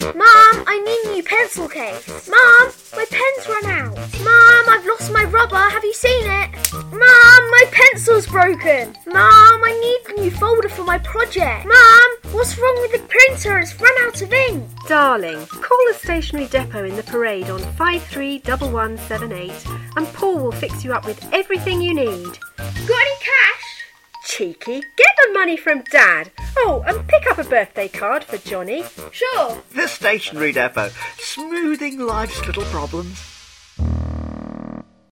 Mum, I need a new pencil case. Mum, my pen's run out. Mum, I've lost my rubber. Have you seen it? Mum, my pencil's broken. Mum, I need a new folder for my project. Mum, what's wrong with the printer? It's run out of ink. Darling, call the stationery depot in the parade on 531178 and Paul will fix you up with everything you need. Got any cash? Cheeky, get the money from Dad. Oh, and pick up a birthday card for Johnny. Sure. The stationery depot, smoothing life's little problems.